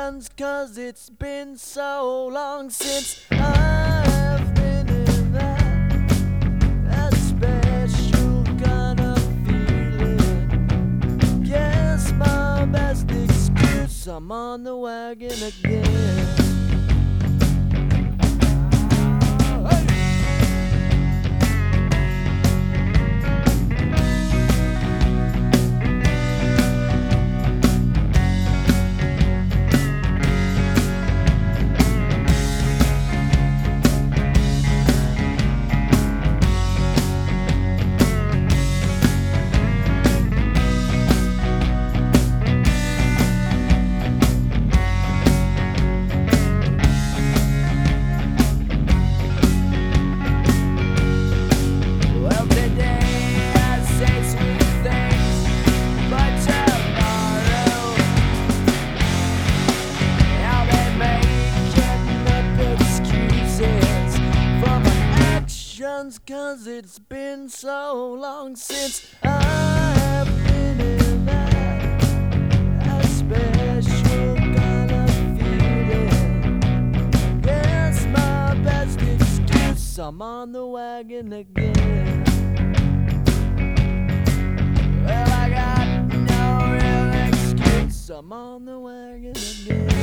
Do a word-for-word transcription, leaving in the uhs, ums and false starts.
actions, 'cause it's been so long since I've been in that, that special kind of feeling. Guess my best excuse, I'm on the wagon again. Cause it's been so long since I've been in that, that special kind of feeling. Guess my best excuse, I'm on the wagon again. Well, I got no real excuse, I'm on the wagon again.